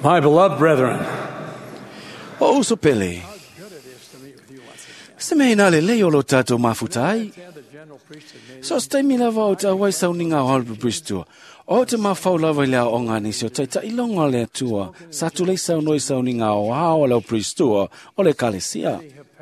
My beloved brethren, O uso pele. Se me le leo lo tato mafutai. So stai mi lava o ta wai sauninga halpu pristu. O te mafau lava lea o ngani si o tai ta ilonga lea tua. Sa tu le saunoi sauninga o hao lau pristu o le kalesia.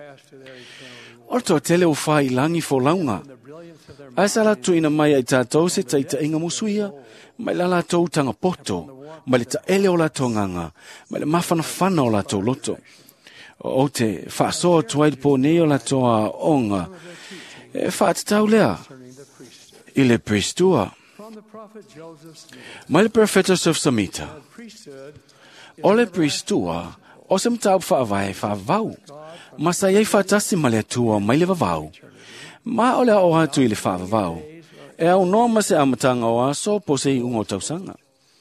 O to tele o fai langi fo launga. Ai sala tu ina mai ai tātou se tai ta inga musuia. Mai la la tau tanga poto. Mai le ta ele o la tonganga. Mai le mafana fana o la tau loto. O te whaasoa tuai po neo la toa onga. E whaatitau lea. I le pristua. Mai le profeta Joseph Samita. O le pristua. O se mtau whaavai whaavau. Masa iei whaatasi ma le atua mai le vavau. Ma o le o hatu i le whaavau. E au noa ma se amatanga o aso po se i ungo tausanga.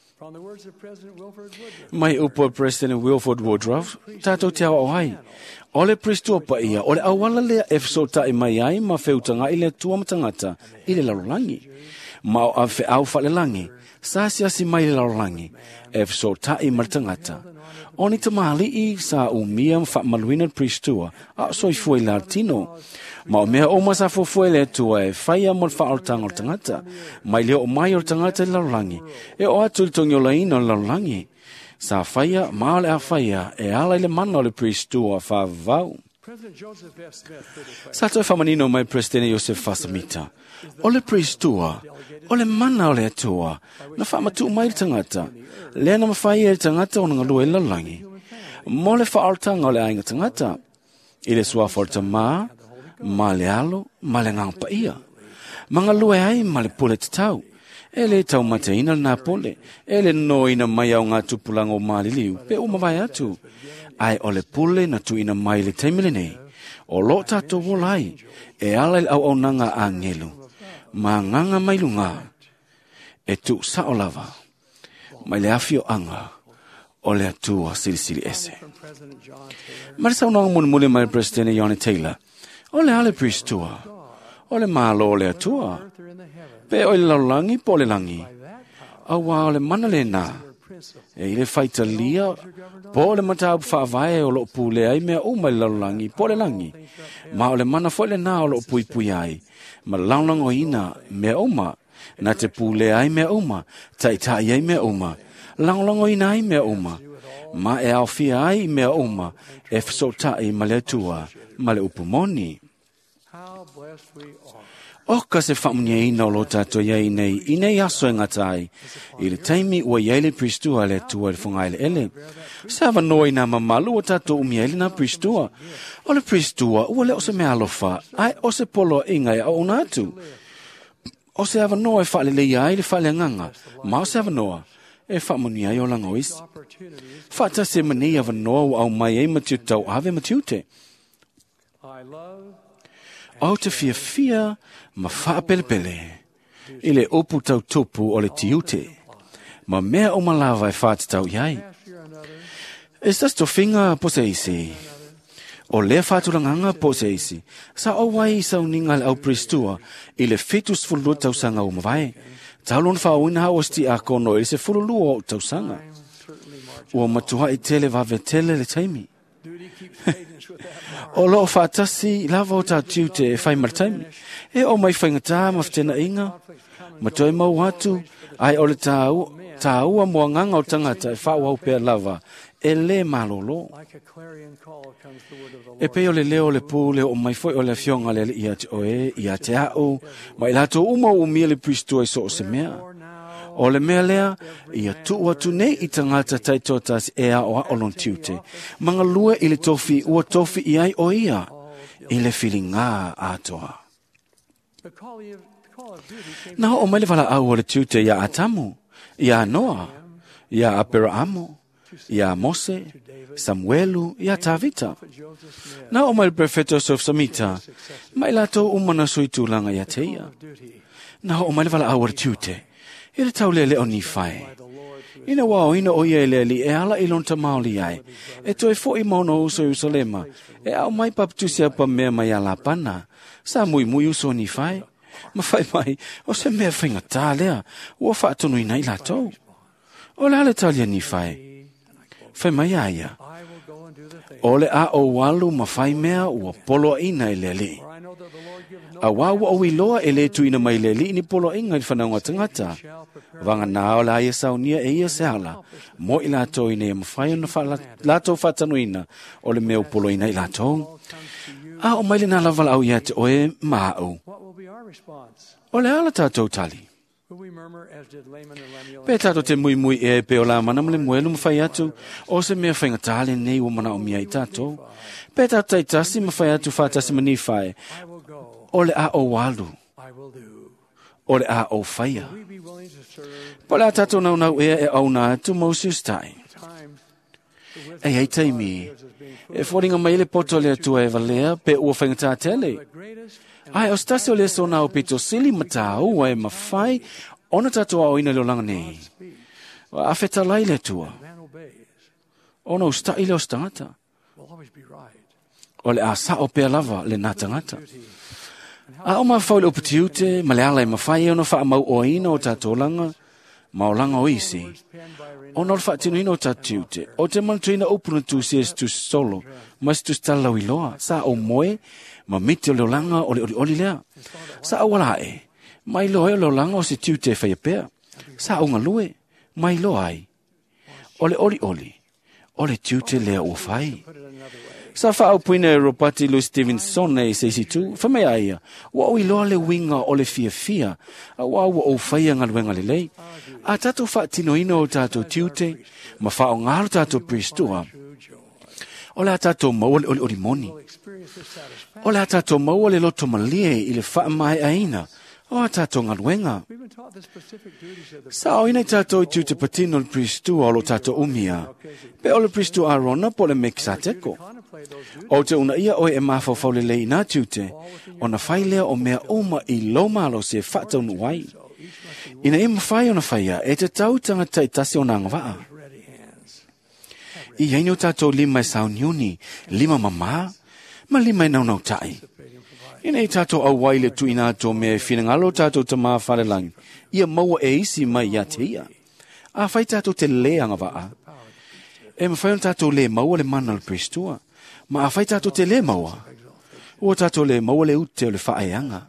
Mai upo President Wilford Woodruff, tātou te awa o hai. O le pristua pa ia, o le awala lea efso ta i mai ai ma whiutanga i le tua matangata i le larolangi. Ma o awhi au whalelangi, sa si mai le larolangi, efso ta i matangata. O ni tamali i sa umia whaamaluina pristua, a soi fui latino. Ma o mea o masa fufue le tua e whaia mo whaortanga o tangata. Mai leo o mai o tangata i larolangi. E o atu i tongi o laina o larolangi. Sa whaia, maa le a whaia, e ala i le mana o le pristua whaavau. Sa toi whamanino mai Presidente Joseph Fasamita. O le pristua, o le mana o le atua, na whaamatu mai le tangata. Lea na mawhaia le tangata o nga lua i larolangi. Mo le whaortanga o le ainga tangata. I le suaforta maa, ma le alo, ma le ngangpa ia. Manga lue ai ma le pule te tau. E le tau mateina na pole. E le noina mai au ngā tupulanga o maliliu. Pe umawai atu. Ai o le pule na tuina mai le teimile nei. O lo tato wolai. E ala il au nanga a ngelu. Ma nganga mai lunga. E tu sa o lava. Mai le afio anga. O le atua silisili ese. Marisa unanga mune mai Presidente Yoni Taylor. O le ale pristua. O le malo o le atua. Pe o le laulangi po le langi. Awa o le mana le nā. E i le whaita lia. Po le matau whaavae o lo pule ai mea o mai laulangi po le langi. Ma o le mana fo le nā o lo pui pui ai. Ma laulang o ina mea o ma. Na te pule ai mea o ma. Tai ai mea o ma. Laulang o ina ai mea o ma. Ma e au fia ai mea o ma. E fsotai ma le atua. Ma le upumoni. O ka se whamunia ina o lo tato iei nei, i nei aso e ngatai. I le taimi ua iei le pristua le tua le whangai le ele. Se awa noi na mamalu o tato umia ele na pristua. O le pristua ua le o se mea alofa, ai o se polo ingai a ona atu. O se awa noa e whale le iai le whale nganga, ma o se awa noa e whamunia i o langois. Whata se mani awa noa o au mai e matiu tau ave matiu te. O te fia ma whaapelepele. I le opu tau tupu o le tiute. Ma mea o malawa e whaati tau iai. E stas to finga po se isi. O le whaatulanganga po se isi. Sa o wai sa uninga le au pristua. I le fetus fulua tau sanga o mawai. Taulon whaawina hao sti a kono i se fululua o tau sanga. Ua matua i tele vave tele le taimi. O lo whaatasi lava o tātiu te whai martaimi. E o mai whaingata maftena inga. Ma toi mau atu. Ai o le tāua mua nganga o tangata e whaau pēr lava. E le malolo. E pe o le leo le pūle o mai foi o le fionga le ia te oe, ia te au. Mai lato uma umia le pristua i so o se mea. O le mea lea, ia tua tu nei i tangata taitotas e a o a olon tiute. Manga lue i le tofi, ua tofi i ai o ia. I le whilinga atoa. Nā o mai le wala au o le tiute ia atamu, ia Noa, ia Aperamo, ia Mose, Samuelu, ia Tavita. Nā o mai le profeta Joseph Samita, mai lato umana sui tūlanga ia teia. Nā o mai le wala au o le tiute. I le tau lele o ni whae. Ina wao ina o ia leli e ala ilon ta maoli ai. E toi fo i mauna uso Jerusalema. E au mai paptusia pa mea mai ala pana. Sa mui uso ni whae. Ma whai mai, o se mea whainga tā lea. Ua whaatonu ina i latou. O le ale talia ni whae. Whai mai aia. I will go and do the thing. O le a o walu ma whai mea ua polo ina i le li. For I know that the Lord gives no A wawa o iloa e le tuina mai le li ni polo inga i whanaunga tangata. shall prepare Vanga nā o la ia saunia e ia se ala. Mo i lato ina e mawhai ona lato whatanuina o le meo polo ina i lato. all comes to you. A o maile nā lavala au ia te oe maa What will be our response? o le ala tātou tali. Will we murmur as did Laman and Lemuel? Pe tātou te mui mui e pe o la mana mle muelu mwhai atu, o se mea whainga tāle nei o mana o mia i tātou. Pe tātou tai tasi mwhai atu whātasi mani whae, I will go. o le a o walu, I will do. o le a o whaia. Will we be willing to serve Po le a tātou nau nau ea e au nā atu Moses tai. times with Ei hei taimi, e whoringa mai le poto le atua e valea, pe ua whainga tātele. the greatest Ai, o stasi o le so nā o pito sili matau, wa e mawhai, ona tātou a oina leo langa nei. speech. Wa awheta lai le tua, Man obeys. ona usta i leo stangata. Will always be right. O le a sa o pea lava le nā tangata. Duty. A o mawhau le opatiute, ma le ala i mawhai ona wha mau o ina o tātou langa, ma o langa o isi. Penned by Renee. Ona o wha tino ina o tātiute, o te mantuina upuna tu sies tu solo, mas tu stalau i loa, sa o moe, ma miti o leo langa o le oli lea. Sa o wala e, mai loa e o leo langa o se tiute whai pea. Sa o ngalue, mai loa ai. O le oli, o le tiute lea o whai. Put it another way. Sa wha au puina e Ropati Louis Stevenson e seisi tu, whamai aia, wa o iloa le winga o le fia, a wa o whaia ngaluenga le lei. A tatou wha tino ino o tatou tiute, ma wha o ngaro tatou pristua, True joy. o le a tatou maua le oli moni. Experience this satisfaction. O le a tatou maua le loto malie i le wha mai aina, o a tatou ngaluenga. We've been taught the specific duties of the Sa o ina i tatou i tiute patino le pristua o lo tatou umia, pe o le pristua arona po le mekisateko. contemplate those duties. O te una ia oe e mawhawhau le lei nā tiute, o na whai lea o mea oma i lo malo se whatau nu wai. Ina e mawhai o na whaia, e te tautanga tai tasi o nā ngawaa. Ready hands. I heino tātou lima e sauniuni, lima mama, ma lima e naunau tai. Ina i tātou au wai le tui nā tō mea e whingalo tātou ta maa wharelangi, ia maua e isi mai ia te ia. A whai tātou te lea ngawaa. E mawhai o tātou le maua le mana le pristua, ma a whai tātou te le maua. O tātou le maua le ute o le whaeanga.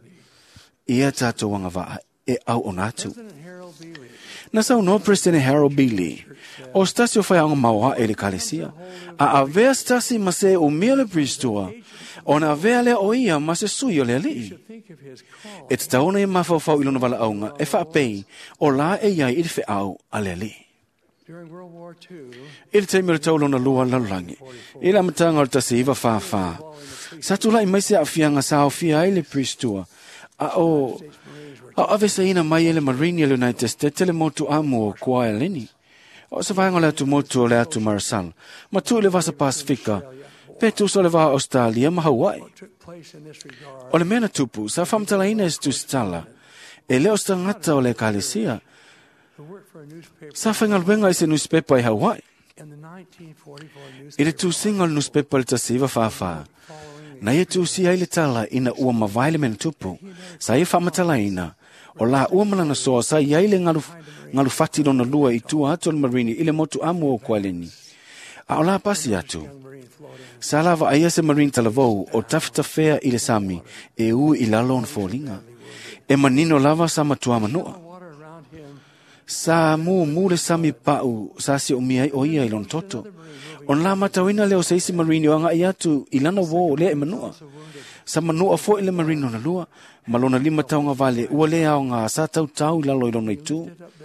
Ia tātou ngawaa e au o nātu. President Harold B. Lee Na sau no President Harold B. Lee, o stasi o whaianga maua e le kalesia, a avea stasi ma se o mea le pristua, o na avea le o ia ma se sui o le alii. think of his call E te taona e mawhawhau ilona wala aunga, e whaapei, o la e iai i le whiau a le alii. during World War II. I le teimi o le taulona lua lalangi, i la matanga o le tasi iwa whawha. Sa tula i maise a whianga sa o whia ai le pristua, a o... A ave sa ina mai ele Marine le United States tele motu amu o kua e leni. O sa vaenga le atu motu o le atu Marasal. Ma tu le vasa Pasifika. Pe tu so le vaha Australia ma Hawaii. Took place in this regard. O le mena tupu, sa whamtala ina es tu stala. E leo sta ngata o le kalesia. Who worked for a newspaper Sa whainga luenga i se newspaper i Hawaii. in the 1944 I newspaper le tu singa le newspaper le tasiva whawha. following Na ia tu si ai le tala ina ua mawai le mena tupu. Sa ia whamatala ina. O la ua malana soa sa iai le ngalu fati lona lua i tua atu le Marine i le motu amu o kualeni. A o la pasi atu. young Marine floating. Sa lava aia se Marine talavou o tafitafea i le sami e u i lalo on fōlinga. E manino lava sa matua manua. Water around him. Sa mu le sami pau sa si o miai o ia i lon toto. On la matawina leo se isi Marine o anga i atu i lana wo le e manua. Sa manua fo i le Marine ona lua. Malona lima taunga vale ua lea o ngā sa tau i lalo i lona i tū.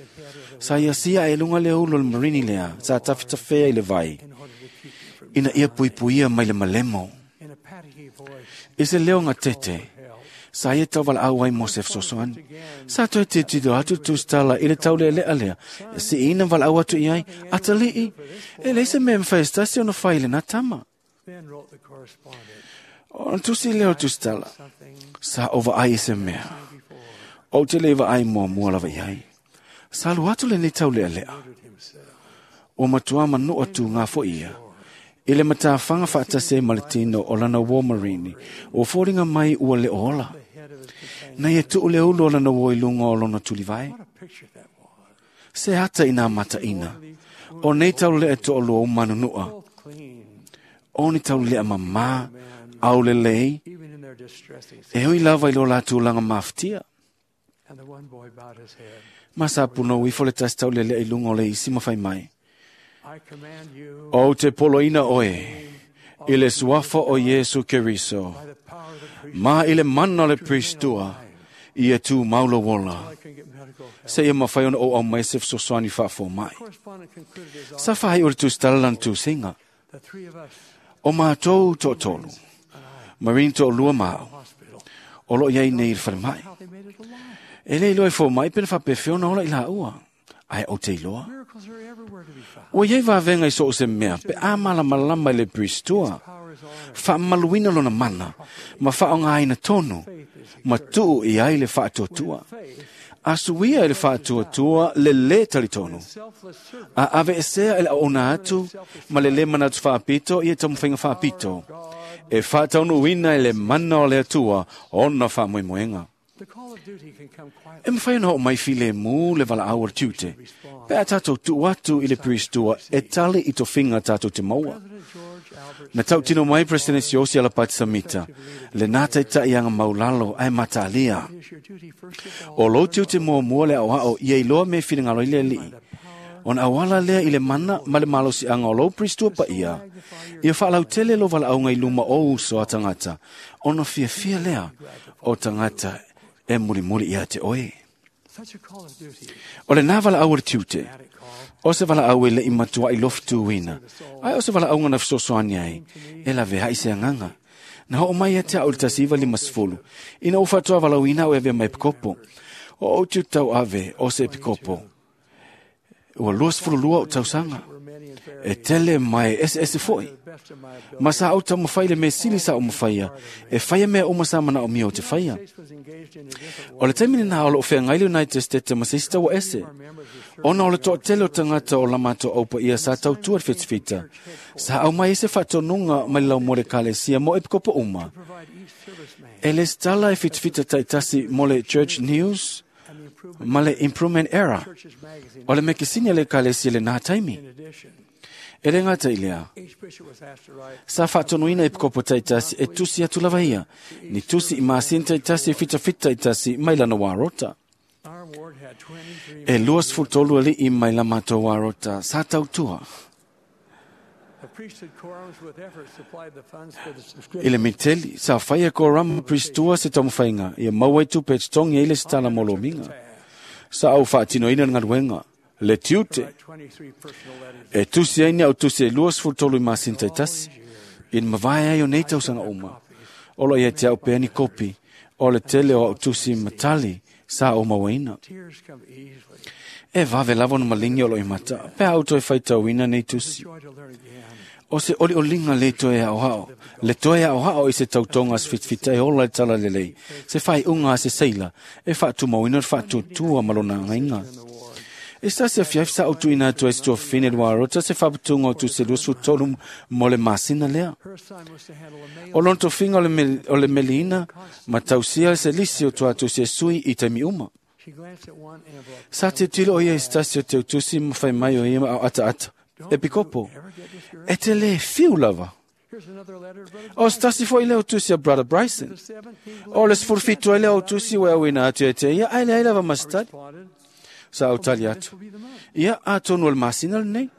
Sa ia sia e lunga leo ulo le Marine lea, sa tafitafea i le vai. Ina ia puipuia mai le malemo. In a patty voice. I se leo ngā tete. Sa ia tau wala au ai Mosef Sosoan. Sa toi te tito atu tu stala i le tau lea lea lea. Si ina wala au atu i ai, atali i. E leise me mwhaestasi ona whai le nā tama. Then wrote the correspondent. O tusi leo tu stala. Something Sa ova ai se mea. before. O te lewa ai mua mua lava iai. Sa alu atu le ni tau lea lea. Himself. O matua manu atu ngā fo ia. I le mata whanga whaatase maletino o lana War Marine o fōringa mai ua le ola. Head of his companion. Na ia tu le ulo o lana woi lunga o lona tulivai. What a picture that was. Se hata ina mata ina. O nei tau lea to o lua manunua. both clean, O ni tau lea mamā, au le lei, even in their distressing e hui lava i lo la tūlanga maftia. And the one boy bowed his head. Masa puno wifo le tas tau le lea i lungo le isi mawhai mai. I command you O te poloina oe, i le suafa o Yesu Keriso, by the power of the priest. ma i le mana le pristua, i e tū maula wola. I can get medical help. Se ia mawhai ona o au mai se fsoswani whaafo mai. Correspondent concluded his Sa whai ore tu stalalan tu singa. the three of us O mātou to tolu. Marine to lua mao. hospital. O lo iei nei i wharamai. How they made it alive. E lei loe fo mai pena whapewhiona ola i la ua. Ai o te iloa. Miracles are everywhere to be found. O iei wāwenga i so o se mea. Pe a malama i le pristua. Power is honor. Whaamaluina lona mana. Ma whaonga aina tonu. Faith is Ma tuu i ai le whaatotua. faith. Asuia i le whaatotua le tali tonu. Selfless service. A ave e sea ele ona atu. Ma le manatu whaapito i e tamu whainga whaapito. E whaataunu wina i le mana o le atua. Ona whaamoemoenga. The call of duty can come quietly. E mwhaina o mai file mu le wala awar tiute. Pe a tatou tu atu i le pristua e tali i to whinga tatou te maua. President George Albert Na tau tino mai President Siosi ala pati samita. Le nata i ta ianga maulalo ai matalia. it is your duty first of all O lo tiute mua mua le au hao i e loa me fili ngalo i le li. On awala lea i le mana ma le malo si anga o lo pristua pa ia. Ia whaalau tele lo wala au ngai luma o uso a tangata. Ona fia lea o tangata e muri ia te oe. such a call of duty. O le nā wala awar tiute. Dramatic call. O se wala au e le imatua i loftu wina. Ai o se wala au ngana fsosoani ai. E la vea i se anganga. Na ho mai ate au le tasiva lima sfulu. Ina ufatua wala wina o eve mai pikopo. O tiu tau ave o se pikopo. Ua luas fulu lua o tau sanga. Were many and E very tele mai ese foi. the best of my ability. Masa au tau mawhai le me sili sa o mawhaia. E whaia mea o masamana o mio te whaia. States was engaged in a different O le taimini nā o lo whea ngai United States masista wa ese. Ona o le toa tele o tangata o lamato aupa ia sa tau tuar fitfita. Sa au mai ese whatonunga mai lau more kalesia mo e pikopo uma. provide each serviceman E le stala e fitfita taitasi mo le Church News and the improvement ma le Improvement Era. church's magazine. O le mekisinia le kalesia le nā taimi. In addition, E le ngata ilea. each bishop was asked to write Sa whatonuina e pikopo taitasi e tusi atu lavaia. Ni tusi i maasin taitasi e fita taitasi mai lana warota. our ward had 23 E luas fultolu ali i mai la mato warota. Sa tautua. The priesthood quorums with effort supplied the funds for the I subscription. le miteli, sa whaia ko rama pristua se tamu whainga. Ia maua tu pe tongi e le stala molo minga. Sa au whaatino ina ngaruenga. Le tiute. Write 23 personal letters. E tusi aini au tusi e luas fultolu i maasin taitasi. In mawai ai o nei tausanga uma. Olo ia te au peani kopi. O le tele o au tusi matali. Sa o mawaina. Tears come easily. E vave lavo na malingi o lo i mata. Pe auto e whaita wina nei tusi. Joy to learn again. O se oli o linga le toe au hao. Le toe au hao i se tautonga se fitfita e ola i tala lelei. Se whai unga se seila. E whaatu mawina whaatu tua malona ngainga. In the ward. E sta se fiaf sa autu ina tu e stua fine lua rota se whaputunga o tu se lusu tolum mo le masina lea. Her assignment was to handle a mail O lonto finga o le melina ma tausia se lisi o tua tu se sui i te mi uma. She glanced at one envelope. Sa te tilo o ia i stasio te utusi ma whai mai o ia au ata. E pikopo. Ever get discouraged? E te le fiu lava. Here's another letter, brother. O stasi fo i leo tusi a Brother Bryson. The 17th O le sfurfitu e leo tusi we awina atu e te ia, aile lava mastad. responded, Sa au tali this atu. will be the month. Ia a tonu al masina le nei.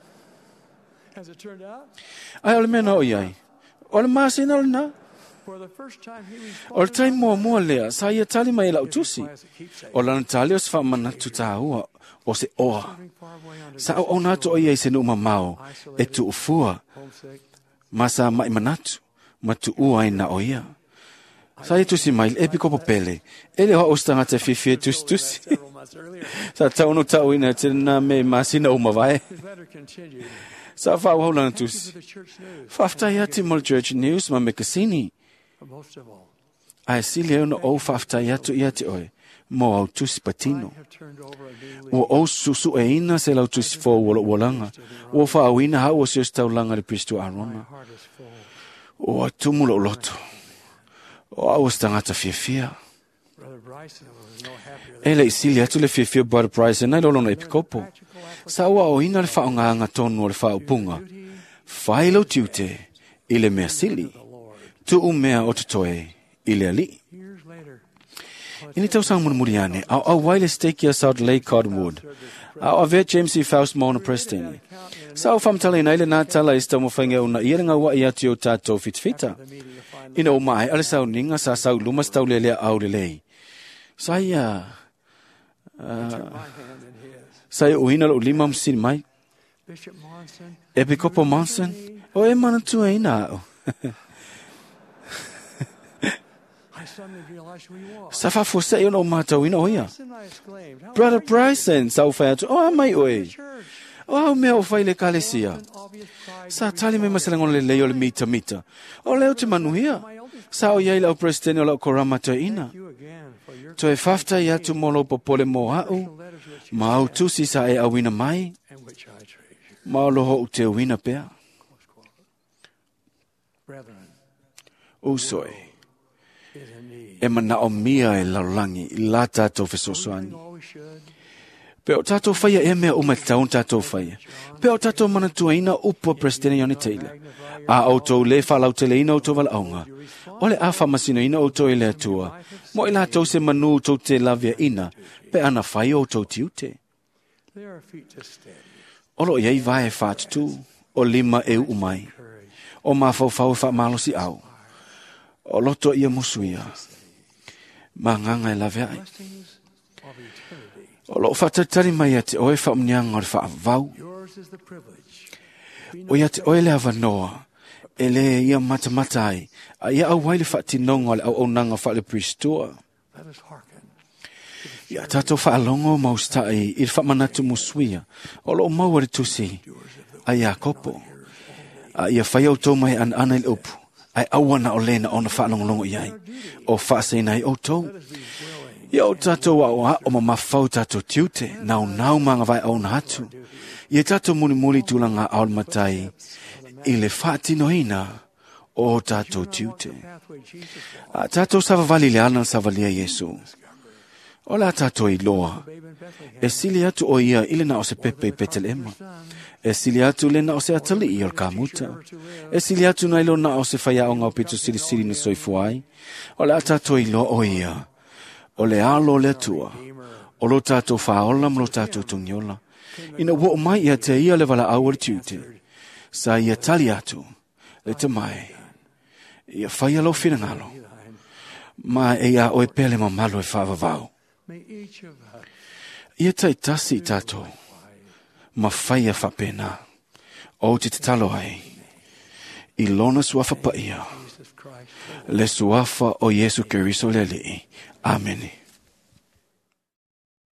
As it turned out, Ai o le mena o iai. O le masina le na. for the first time he O le responded taim mua lea, sa ia tali mai lau tusi. as a keepsake. O lana tali o se whamana tu tāua. O se oa. Living far away under Sa au au natu o iai se numa mau. E tu ufua. homesick. Masa mai manatu. Ma tu ua ina o ia. Sa ia tusi mai, e piko popele. Ele hoa ostanga te fifi e tusi tusi. Several months earlier, Sa taunu tau ina te na me masina o mawai. his letter continued. Sa whau lana Thank you tusi. for the church news. Whaftai ati mo le Church News ma me kasini. But most of all, Ai sili au na o whaftai atu ia te oe. Mo au tusi patino. I have turned over a new leaf. O o susu e ina se lau tusi fo wala walanga. O wha ina hau o se staulanga le Pristu My Arona. heart is full. O atumu lo loto. O au stangata fia. Brother Bryson was no happier than Ele isili atu le fia Brother Bryson. Nai lolo na epikopo. practical sa ua o ina le whaonganga tonu o le whaupunga, whailo tiute i le mea sili, tu mea o te toe i le ali. Ini tau sang muriane, au waile stekia South Lake Cottonwood, au vet James E. Faust Mona Preston. Sa o whamtala ina ile nā tala i stau mawhainga una ieringa wa i ati o tātou fitfita. Ina o mai, ale sau ninga sa sau luma stau lelea au lelei. Sai uina lo lima msini mai. Epicopo Monson, o e mana tua ina au. Sa whafo sa iona o mātau ina oia. Brother Bryson, sa uwhai atu, o amai oe. O au mea o whaile kalesia. Sa tali me masalangon le leo le mita. O leo te manuhia. Sa o iai lau Prestene o lau koramata ina. To e whafta i atu molo popole mo au. Ma au tusi sa e awina mai. Ma o loho u te awina pea. Usoi. E mana o mia e laulangi i la tātou whesosoani. Pe o tātou whaia e mea umataun tātou whaia. Pe o tātou manatua ina upo Prestene Ione Taylor. A autou le whalau te le ina autou wala aunga. O le a whamasino ina autou e le atua. Mo i la tau se manu autou te lavia ina. Pe ana whai autou tiute. Olo iei vai e whātutu. O lima e umai. O mawhau wha malosi au. O loto ia musuia. Manganga e lavia ai. O lo whatatari mai ate oe whaumnianga o le whaavau. O ia te oe le avanoa. E le ia matamata ai. A ia au waile whaatinonga le au onanga wha le pristua. Ia tato whaalongo maustai i le whaamanatu musuia. O lo maua le tusi. A ia kopo. A ia whaiau tau mai an ana il upu. Ai awana o lena ona whaalongolongo iai. O whaasena i o tau. Ia o tatou o mamawhau tatou tiute, nau manga vai au na hatu. Ia tatou muli tulanga au matai, i le whaatinoina o tatou tiute. A tatou savavali le ana savalia Yesu. O la tatou i loa, e sili atu o ia ile na o se pepe i Betelema. E sili atu le na o se atali i o kamuta. E sili atu na ilo na o se whaia o ngau pitu sili na soifuai. O la tatou i loa o ia. O le alo le tua, o lo tātou whaola mo lo tātou tungiola. Ina wo mai ia te ia le wala au le tiute. Sa ia tali atu, le te mai. Ia whaia lo whirangalo. Ma e ia oe pele ma malo e whaavavau. Ia tai tasi tātou. Ma whaia whapena. O te talo ai. I lona suafa pa ia. Le suafa o Yesu Keriso le li. Amen.